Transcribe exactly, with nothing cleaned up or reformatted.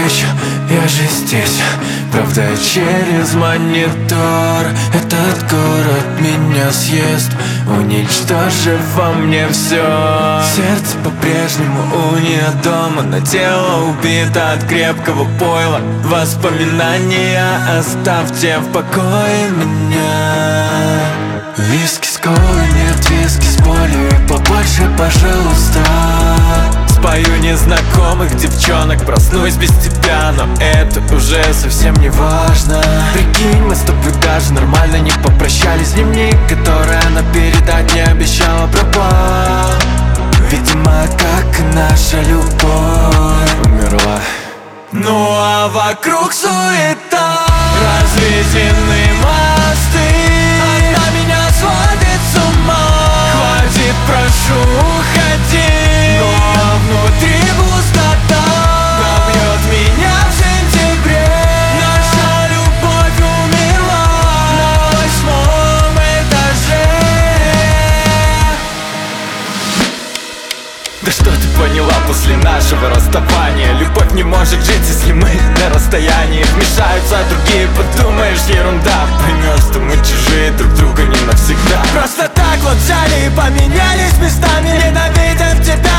встречу, я же здесь. Правда, через монитор этот город меня съест, уничтожив во мне все. Сердце по-прежнему у нее дома, но тело убито от крепкого пойла. Воспоминания оставьте в покое меня. Виски с колой, нет виски с болью, и побольше, пожалуйста. Спою незнакомых девчонок, проснусь без тебя, но это уже совсем не важно. Прикинь, мы с тобой даже нормально не попрощались. Дневник, который она передать не обещала, пропал. Видимо, как и наша любовь умерла. Ну а вокруг суета, разведены мосты. Она меня сводит с ума. Хватит, прошу, уходи. Но внутри пустота пробьет меня в сентябре. Наша любовь умерла на восьмом этаже. Да что ты поняла после нашего расставания? Любовь не может жить, если мы на расстоянии. Вмешаются другие, подумаешь, ерунда. Поймешь, что мы чужие, друг друга не навсегда. Просто так вот взяли и поменялись местами. Ненавидят тебя